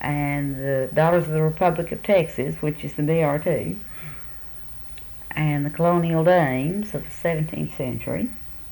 and the Daughters of the Republic of Texas, which is the DRT, and the Colonial Dames of the 17th century.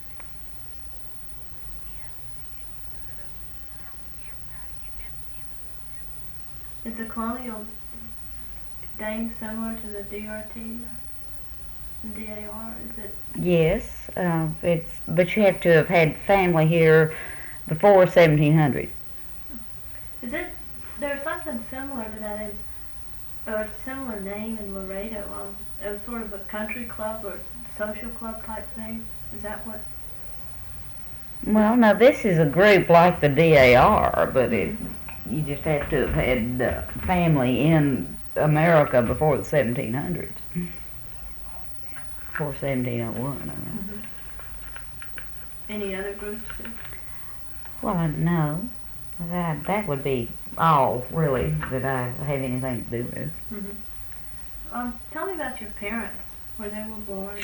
Is the Colonial Dame similar to the DRT and DAR? Is it? Yes, but you have to have had family here before 1700. Is it? There's something similar to that or a similar name in Laredo. It was sort of a country club or social club type thing. Is that what? Well, now this is a group like the DAR, but you just have to have had family in America before the 1700s. Before 1701, I mean. Any other groups? Well, no. That would be all, really, that I have anything to do with. Tell me about your parents, where they were born.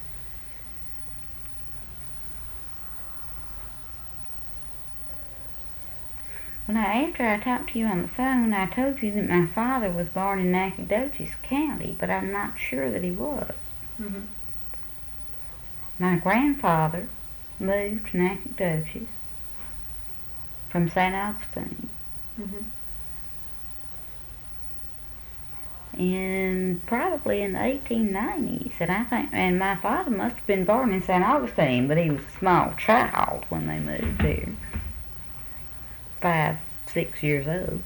Well, now, after I talked to you on the phone, I told you that my father was born in Nacogdoches County, but I'm not sure that he was. My grandfather moved to Nacogdoches from St. Augustine probably in the 1890s, and my father must have been born in St. Augustine, but he was a small child when they moved here, 5, 6 years old.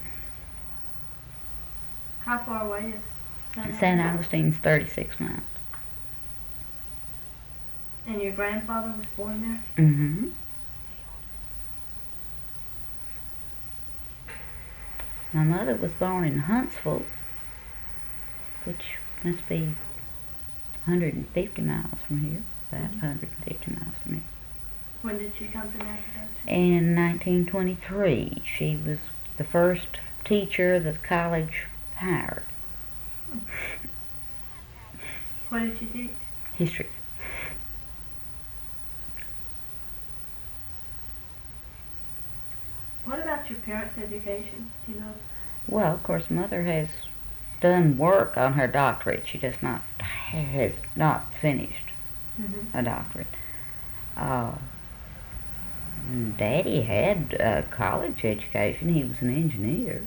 How far away is St. Augustine's 36 miles. And your grandfather was born there? My mother was born in Huntsville, which must be 150 miles from here, about 150 miles from here. When did she come to Nacogdoches? In 1923. She was the first teacher that the college hired. What did she teach? History. What about your parents' education? Do you know? Well, of course, Mother has done work on her doctorate. She has not finished a doctorate. Daddy had a college education. He was an engineer.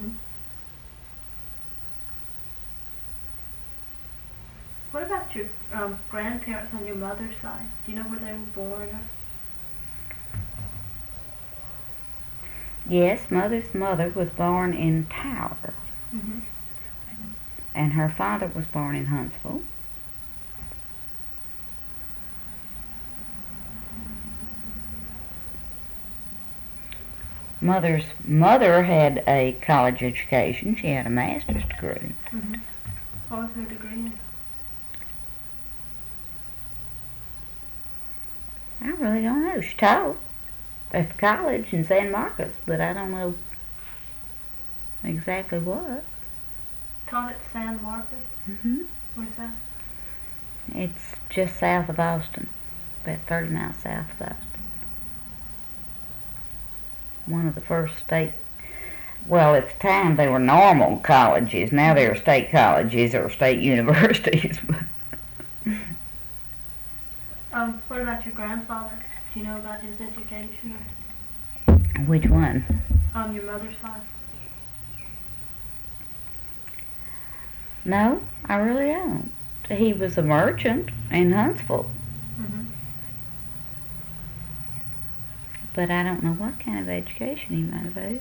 What about your grandparents on your mother's side? Do you know where they were born? Yes, Mother's mother was born in Tower, and her father was born in Huntsville. Mother's mother had a college education. She had a master's degree. What was her degree in? I really don't know. She taught at the college in San Marcos, but I don't know exactly what. Taught at San Marcos? Where's that? It's just south of Austin, about 30 miles south of Austin. One of the first state, well, at the time they were normal colleges. Now they're state colleges or state universities. What about your grandfather? Do you know about his education? Which one? On your mother's side? No, I really don't. He was a merchant in Huntsville. But I don't know what kind of education he might have had.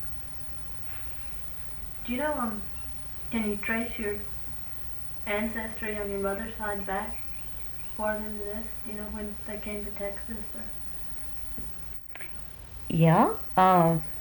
Do you know, can you trace your ancestry on your mother's side back farther than this? Do you know when they came to Texas? Yeah,